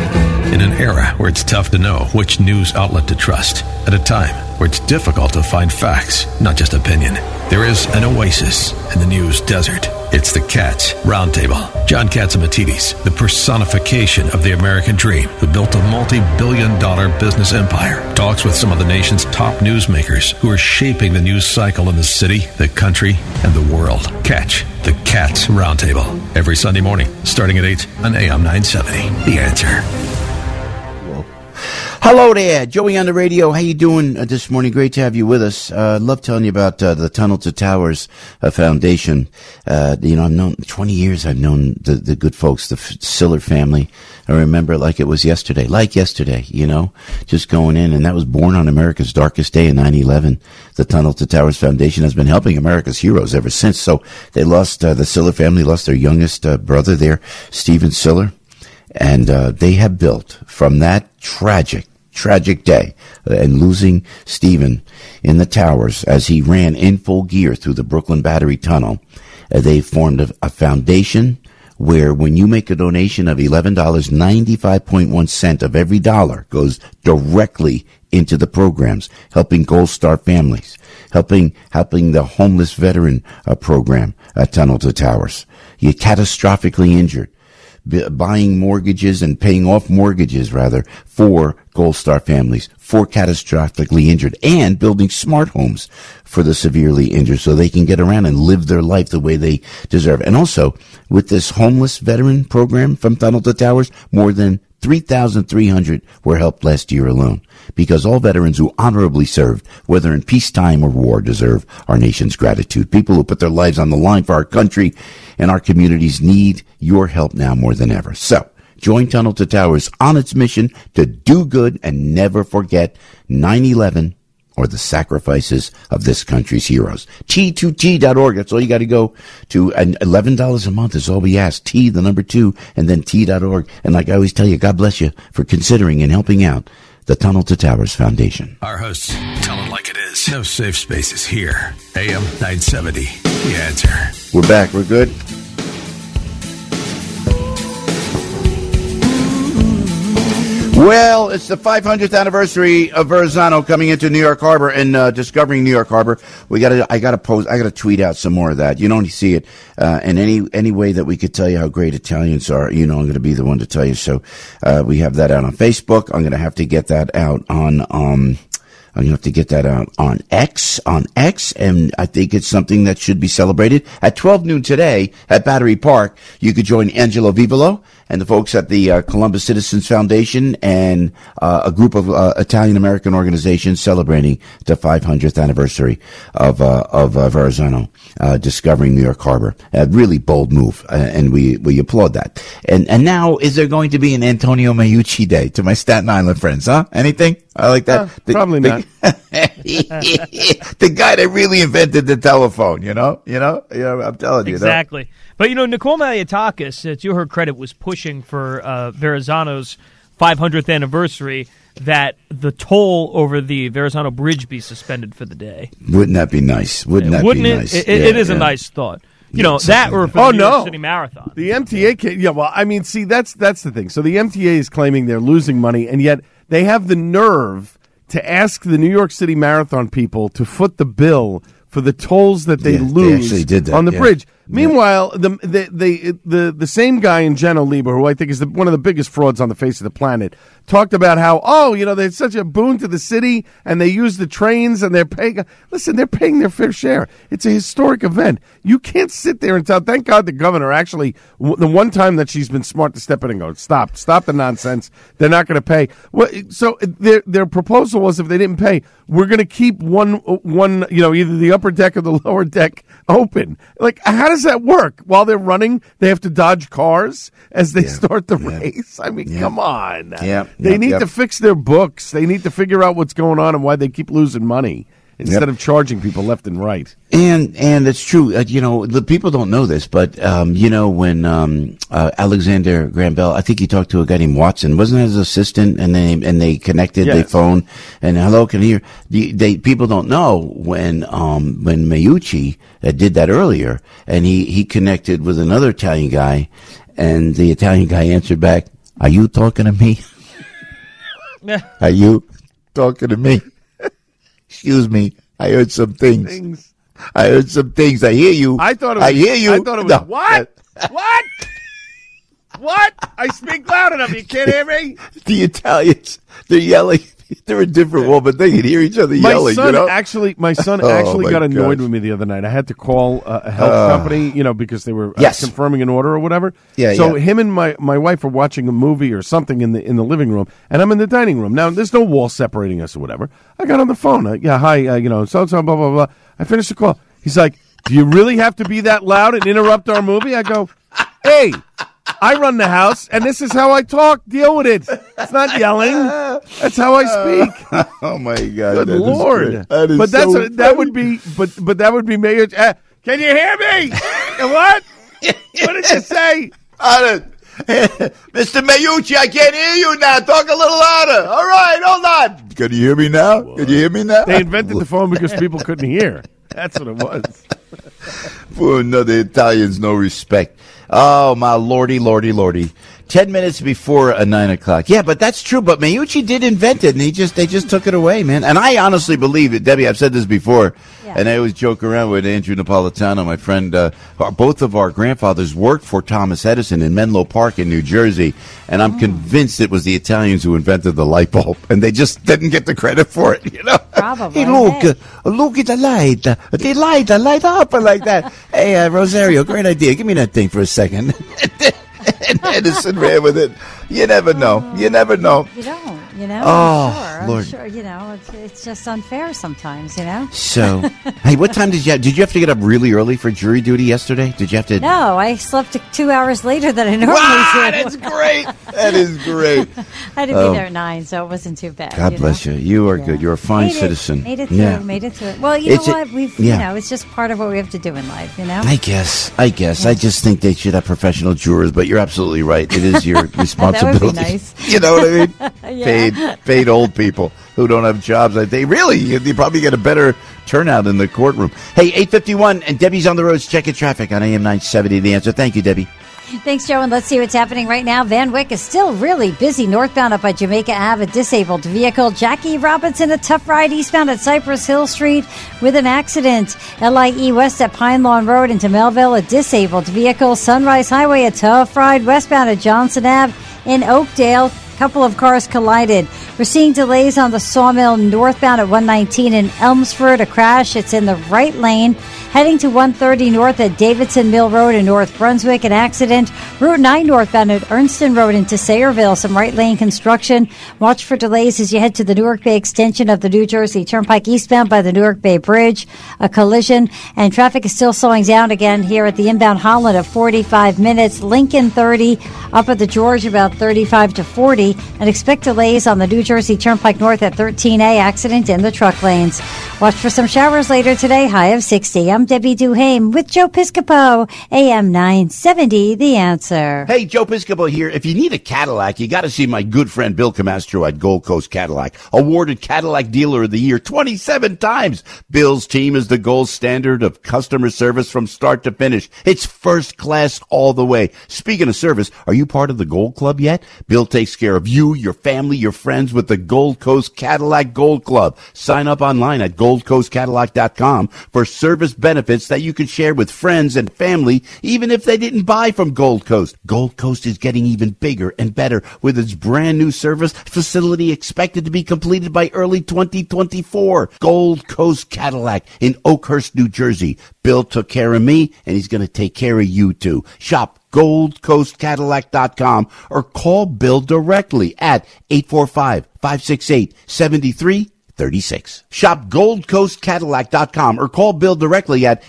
In an era where it's tough to know which news outlet to trust, at a time where it's difficult to find facts, not just opinion, there is an oasis in the news desert. It's the Katz Roundtable. John Catsimatidis, the personification of the American dream, who built a multi-billion-dollar business empire, talks with some of the nation's top newsmakers who are shaping the news cycle in the city, the country, and the world. Catch the Katz Roundtable every Sunday morning, starting at 8 on AM 970. The Answer. Hello there, Joey on the radio. How you doing this morning? Great to have you with us. Love telling you about the Tunnel to Towers Foundation. I've known 20 years. I've known the good folks, the Siller family. I remember it like it was yesterday, just going in, and that was born on America's darkest day in 9/11. The Tunnel to Towers Foundation has been helping America's heroes ever since. So they lost the Siller family lost their youngest brother there, Stephen Siller. And they have built from that tragic day and losing Stephen in the towers as he ran in full gear through the Brooklyn Battery Tunnel. They formed a foundation where when you make a donation of $11, 95.1 cents of every dollar goes directly into the programs, helping Gold Star families, helping the homeless veteran program at Tunnel to Towers. You're catastrophically injured. Buying mortgages and paying off mortgages, rather, for Gold Star families, for catastrophically injured, and building smart homes for the severely injured so they can get around and live their life the way they deserve. And also, with this homeless veteran program from Tunnel to Towers, more than 3,300 were helped last year alone, because all veterans who honorably served, whether in peacetime or war, deserve our nation's gratitude. People who put their lives on the line for our country and our communities need your help now more than ever. So, join Tunnel to Towers on its mission to do good and never forget 9/11 or the sacrifices of this country's heroes. T2T.org. That's all you got to go to. And $11 a month is all we ask. T, the number 2, and then T.org. And like I always tell you, God bless you for considering and helping out the Tunnel to Towers Foundation. Our hosts tell it like it is. No safe spaces here. AM 970. The Answer. We're back. We're good. Well, it's the 500th anniversary of Verrazano coming into New York Harbor and discovering New York Harbor. I got to tweet out some more of that. You don't see it in any way that we could tell you how great Italians are. I'm going to be the one to tell you. So we have that out on Facebook. I'm going to have to get that out on X, and I think it's something that should be celebrated. At 12 noon today at Battery Park, you could join Angelo Vivolo and the folks at the Columbus Citizens Foundation and a group of Italian-American organizations celebrating the 500th anniversary of Verrazano discovering New York Harbor. A really bold move, and we applaud that. And now, is there going to be an Antonio Meucci Day to my Staten Island friends, huh? Anything? I like that. Probably not. The guy that really invented the telephone, I'm telling you. Exactly. But, Nicole Malliotakis, to her credit, was pushing for Verrazano's 500th anniversary that the toll over the Verrazano Bridge be suspended for the day. Wouldn't that be nice? Wouldn't that be nice? It is a nice thought. That or for the New York City Marathon. The MTA see, that's the thing. So the MTA is claiming they're losing money, and yet they have the nerve to ask the New York City Marathon people to foot the bill for the tolls that they lose on the bridge. Meanwhile, the same guy in Geno Lieber, who I think is one of the biggest frauds on the face of the planet, talked about how, they're such a boon to the city, and they use the trains, and they're paying their fair share. It's a historic event. You can't sit there and tell, thank God the governor actually, the one time that she's been smart to step in and go, stop the nonsense. They're not going to pay. So their proposal was if they didn't pay, we're going to keep one, either the upper deck or the lower deck open. Like, how does that work? While they're running, they have to dodge cars as they start the race? I mean, come on. They need to fix their books. They need to figure out what's going on and why they keep losing money instead of charging people left and right. And it's true. The people don't know this, but when Alexander Graham Bell, I think he talked to a guy named Watson, wasn't his assistant, and they connected their phone and hello, can you hear? People don't know when Meucci did that earlier, and he connected with another Italian guy, and the Italian guy answered back, "Are you talking to me?" Are you talking to me? Excuse me. I heard some things. I heard some things. I hear you. I thought it was, I hear you. I thought it was, what? What? What? I speak loud enough. You can't hear me? The Italians, they're yelling. They're a different world, but they can hear each other yelling. My son you know? actually my got annoyed gosh. with me the other night. I had to call a health company, because they were Yes. confirming an order or whatever. Yeah, so yeah. him and my wife are watching a movie or something in the living room, and I'm in the dining room. Now, there's no wall separating us or whatever. I got on the phone. Hi, so-and-so, blah, blah, blah. I finished the call. He's like, do you really have to be that loud and interrupt our movie? I go, hey, I run the house, and this is how I talk. Deal with it. It's not yelling. That's how I speak. Oh my God! Good that Lord! Is that is but so that would be, but that would be Mayor. Can you hear me? What? What did you say? Mr. Mayucci, I can't hear you now. Talk a little louder. All right, hold on. Can you hear me now? Can you hear me now? They invented the phone because people couldn't hear. That's what it was. For another Italians, no respect. Oh, my lordy, lordy, lordy. 10 minutes before 9 o'clock. Yeah, but that's true. But Mayucci did invent it, and they just took it away, man. And I honestly believe it. Debbie, I've said this before, and I always joke around with Andrew Napolitano, my friend. Both of our grandfathers worked for Thomas Edison in Menlo Park in New Jersey, and I'm convinced it was the Italians who invented the light bulb, and they just didn't get the credit for it, Probably. Hey, look at the light. The light up like that. Hey, Rosario, great idea. Give me that thing for a second. And Edison ran with it. You never know. You never know. You don't, Oh, I'm Lord. sure, it's just unfair sometimes, So, hey, what time did you have to get up really early for jury duty yesterday? Did you have to? No, I slept 2 hours later than I normally do. That's great. That is great. I had to be there at 9, so it wasn't too bad. God bless you. You are good. You're a fine citizen. Made it through. Yeah. Made it through. Well, you know what? Yeah. It's just part of what we have to do in life, I guess. I just think they should have professional jurors, but you're absolutely right. It is your responsibility. That would be nice. You know what I mean? Yeah. Paid old people who don't have jobs. They probably get a better turnout in the courtroom. Hey, 8:51, and Debbie's on the roads checking traffic on AM 970. The Answer. Thank you, Debbie. Thanks, Joe, and let's see what's happening right now. Van Wyck is still really busy northbound up by Jamaica Ave, a disabled vehicle. Jackie Robinson, a tough ride eastbound at Cypress Hill Street with an accident. LIE west at Pine Lawn Road into Melville, a disabled vehicle. Sunrise Highway, a tough ride westbound at Johnson Ave in Oakdale. Couple of cars collided. We're seeing delays on the Sawmill northbound at 119 in Elmsford. A crash. It's in the right lane. Heading to 130 north at Davidson Mill Road in North Brunswick. An accident. Route 9 northbound at Ernston Road into Sayreville. Some right lane construction. Watch for delays as you head to the Newark Bay extension of the New Jersey Turnpike eastbound by the Newark Bay Bridge. A collision. And traffic is still slowing down again here at the inbound Holland at 45 minutes. Lincoln 30. Up at the George about 35 to 40. And expect delays on the New Jersey Turnpike north at 13A. Accident in the truck lanes. Watch for some showers later today. High of 60. I'm Debbie Duhame with Joe Piscopo. AM 970, The Answer. Hey, Joe Piscopo here. If you need a Cadillac, you got to see my good friend Bill Camastro at Gold Coast Cadillac. Awarded Cadillac Dealer of the Year 27 times. Bill's team is the gold standard of customer service from start to finish. It's first class all the way. Speaking of service, are you part of the Gold Club yet? Bill takes care of you, your family, your friends with the Gold Coast Cadillac Gold Club. Sign up online at goldcoastcadillac.com for service benefits that you can share with friends and family, even if they didn't buy from Gold Coast. Gold Coast is getting even bigger and better with its brand new service facility expected to be completed by early 2024. Gold Coast Cadillac in Oakhurst, New Jersey. Bill took care of me, and he's going to take care of you too. Shop GoldCoastCadillac.com or call Bill directly at 845-568-7336. Shop GoldCoastCadillac.com or call Bill directly at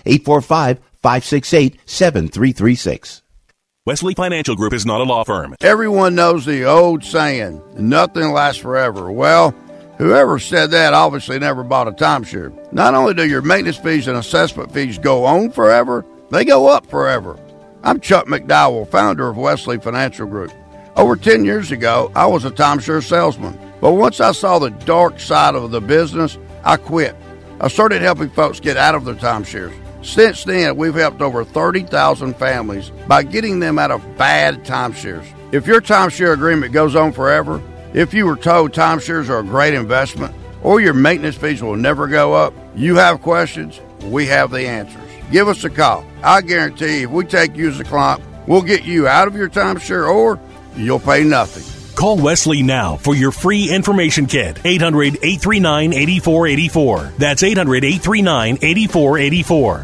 845-568-7336. Wesley Financial Group is not a law firm. Everyone knows the old saying, nothing lasts forever. Well, whoever said that obviously never bought a timeshare. Not only do your maintenance fees and assessment fees go on forever, they go up forever. I'm Chuck McDowell, founder of Wesley Financial Group. Over 10 years ago, I was a timeshare salesman. But once I saw the dark side of the business, I quit. I started helping folks get out of their timeshares. Since then, we've helped over 30,000 families by getting them out of bad timeshares. If your timeshare agreement goes on forever, If you were told timeshares are a great investment or your maintenance fees will never go up, you have questions, we have the answers. Give us a call. I guarantee if we take you as a client, we'll get you out of your timeshare or you'll pay nothing. Call Wesley now for your free information kit. 800-839-8484. That's 800-839-8484.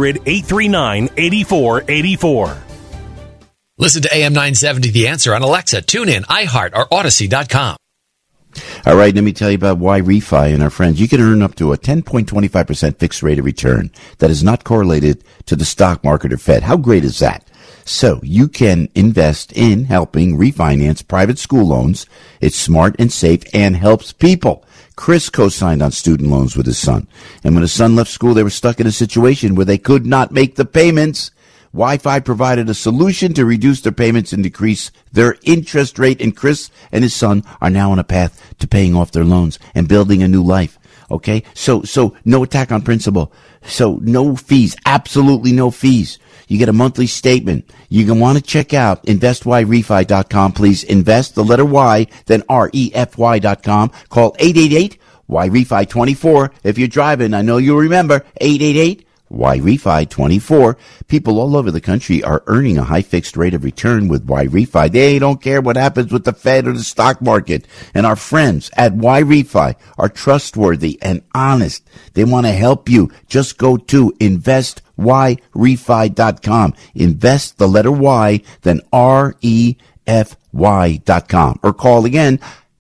800-839-8484. Listen to AM 970 The Answer on Alexa, TuneIn, iHeart, or Odyssey.com. All right, let me tell you about Y-Refi and our friends. You can earn up to a 10.25% fixed rate of return that is not correlated to the stock market or Fed. How great is that? So you can invest in helping refinance private school loans. It's smart and safe and helps people. Chris co-signed on student loans with his son. And when his son left school, they were stuck in a situation where they could not make the payments. Wi-Fi provided a solution to reduce their payments and decrease their interest rate. And Chris and his son are now on a path to paying off their loans and building a new life. Okay? So no attack on principle. So no fees. Absolutely no fees. You get a monthly statement. You can want to check out investyrefi.com. Please invest the letter Y, then REFY.com. Call 888-YREFI24. If you're driving, I know you'll remember 888-YREFI24. People all over the country are earning a high fixed rate of return with Y-Refi. They don't care what happens with the Fed or the stock market. And our friends at Y-Refi are trustworthy and honest. They want to help you. Just go to investyrefi.com. Invest the letter Y, then REFY.com. Or call again,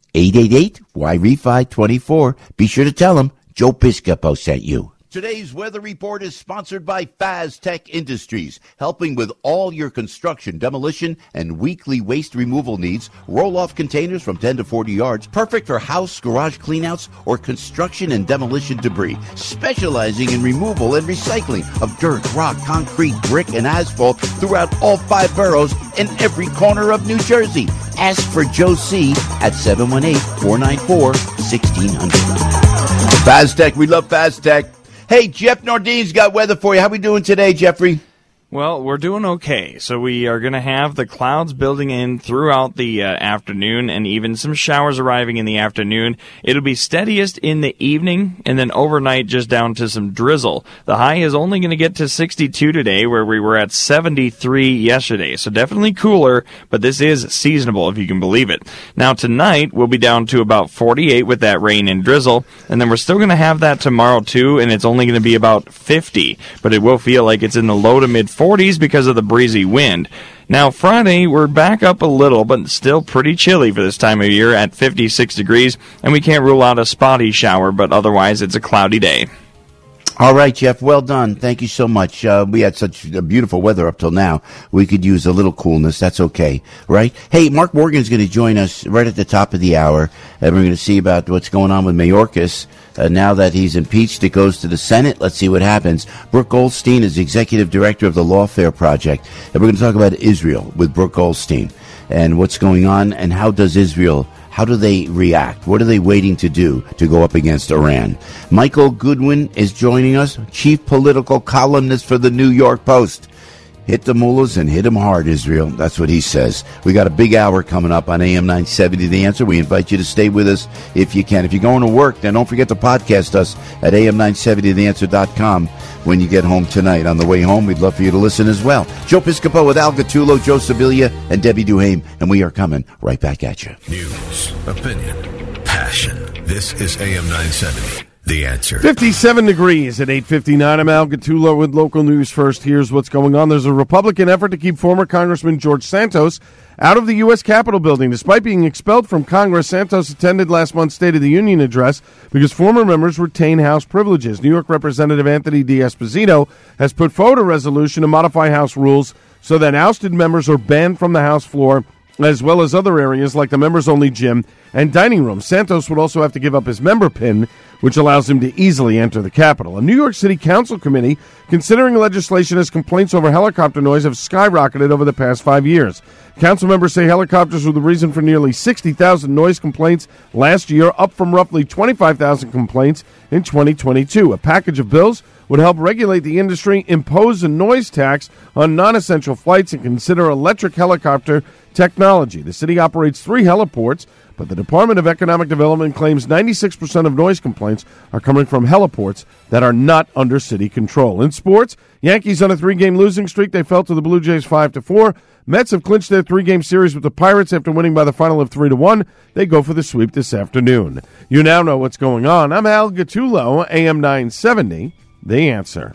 888-YREFI24. Be sure to tell them Joe Piscopo sent you. Today's weather report is sponsored by FazTech Industries, helping with all your construction, demolition, and weekly waste removal needs. Roll-off containers from 10 to 40 yards, perfect for house, garage cleanouts, or construction and demolition debris. Specializing in removal and recycling of dirt, rock, concrete, brick, and asphalt throughout all 5 boroughs and every corner of New Jersey. Ask for Joe C. at 718-494-1600. FazTech, we love FazTech. Hey, Jeff Nordine's got weather for you. How we doing today, Jeffrey? Well, we're doing okay. So we are going to have the clouds building in throughout the afternoon and even some showers arriving in the afternoon. It'll be steadiest in the evening and then overnight just down to some drizzle. The high is only going to get to 62 today where we were at 73 yesterday. So definitely cooler, but this is seasonable if you can believe it. Now tonight we'll be down to about 48 with that rain and drizzle. And then we're still going to have that tomorrow too, and it's only going to be about 50. But it will feel like it's in the low to mid 40s because of the breezy wind. Now, Friday, we're back up a little, but still pretty chilly for this time of year at 56 degrees, and we can't rule out a spotty shower, but otherwise it's a cloudy day. All right, Jeff, well done. Thank you so much. We had such beautiful weather up till now. We could use a little coolness. That's okay, right? Hey, Mark Morgan's going to join us right at the top of the hour, and we're going to see about what's going on with Mayorkas. Now that he's impeached, it goes to the Senate. Let's see what happens. Brooke Goldstein is the executive director of the Lawfare Project, and we're going to talk about Israel with Brooke Goldstein and what's going on and how do they react? What are they waiting to do to go up against Iran? Michael Goodwin is joining us, chief political columnist for the New York Post. Hit the mullahs and hit them hard, Israel. That's what he says. We got a big hour coming up on AM 970 The Answer. We invite you to stay with us if you can. If you're going to work, then don't forget to podcast us at am970theanswer.com when you get home tonight. On the way home, we'd love for you to listen as well. Joe Piscopo with Al Gattulo, Joe Sibilia, and Debbie Duhame, and we are coming right back at you. News, opinion, passion. This is AM 970. The Answer. 57 degrees at 8:59. I'm Al Gattulo with local news first. Here's what's going on. There's a Republican effort to keep former Congressman George Santos out of the U.S. Capitol building. Despite being expelled from Congress, Santos attended last month's State of the Union address because former members retain House privileges. New York Representative Anthony D'Esposito has put forward a resolution to modify House rules so that ousted members are banned from the House floor, as well as other areas like the members-only gym and dining room. Santos would also have to give up his member pin, which allows him to easily enter the Capitol. A New York City Council committee considering legislation as complaints over helicopter noise have skyrocketed over the past 5 years. Council members say helicopters were the reason for nearly 60,000 noise complaints last year, up from roughly 25,000 complaints in 2022. A package of bills would help regulate the industry, impose a noise tax on non-essential flights, and consider electric helicopter technology. The city operates 3 heliports, but the Department of Economic Development claims 96% of noise complaints are coming from heliports that are not under city control. In sports, Yankees on a 3-game losing streak. They fell to the Blue Jays 5-4. Mets have clinched their 3-game series with the Pirates after winning by the final of 3-1. They go for the sweep this afternoon. You now know what's going on. I'm Al Gattullo, AM 970, The Answer.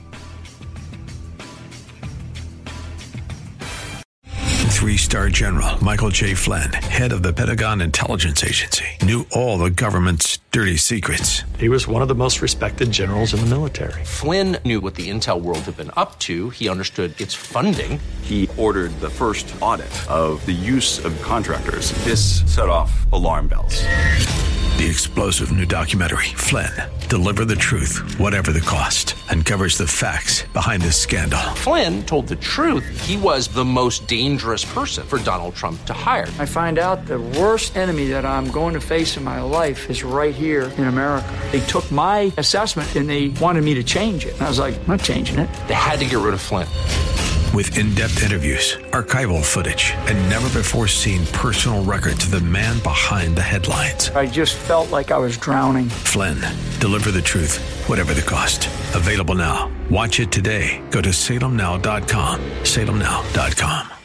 Three-star General Michael J. Flynn, head of the Pentagon Intelligence Agency, knew all the government's dirty secrets. He was one of the most respected generals in the military. Flynn knew what the intel world had been up to. He understood its funding. He ordered the first audit of the use of contractors. This set off alarm bells. The explosive new documentary, Flynn, Deliver the Truth, Whatever the Cost, uncovers the facts behind this scandal. Flynn told the truth. He was the most dangerous person for Donald Trump to hire. I find out the worst enemy that I'm going to face in my life is right here in America. They took my assessment and they wanted me to change it. And I was like, I'm not changing it. They had to get rid of Flynn. With in-depth interviews, archival footage, and never-before-seen personal records of the man behind the headlines. I just felt like I was drowning. Flynn, Deliver the Truth, Whatever the Cost. Available now. Watch it today. Go to salemnow.com. salemnow.com.